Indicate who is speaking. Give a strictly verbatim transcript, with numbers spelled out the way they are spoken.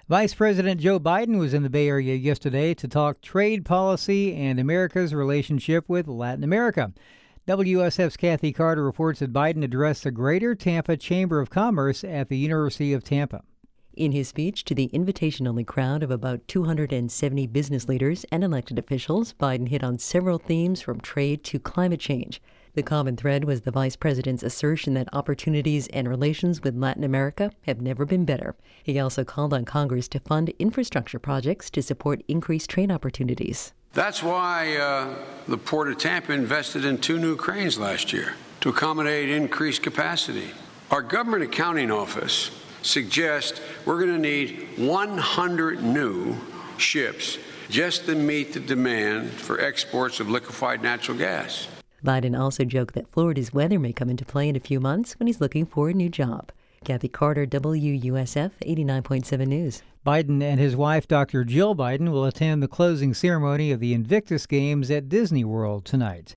Speaker 1: Vice President Joe Biden was in the Bay Area yesterday to talk trade policy and America's relationship with Latin America. W S F's Kathy Carter reports that Biden addressed the Greater Tampa Chamber of Commerce at the University of Tampa.
Speaker 2: In his speech to the invitation-only crowd of about two hundred seventy business leaders and elected officials, Biden hit on several themes from trade to climate change. The common thread was the vice president's assertion that opportunities and relations with Latin America have never been better. He also called on Congress to fund infrastructure projects to support increased trade opportunities.
Speaker 3: That's why uh, the Port of Tampa invested in two new cranes last year to accommodate increased capacity. Our government accounting office suggests we're going to need one hundred new ships just to meet the demand for exports of liquefied natural gas.
Speaker 2: Biden also joked that Florida's weather may come into play in a few months when he's looking for a new job. Kathy Carter, W U S F eighty-nine point seven News.
Speaker 1: Biden and his wife, Doctor Jill Biden, will attend the closing ceremony of the Invictus Games at Disney World tonight.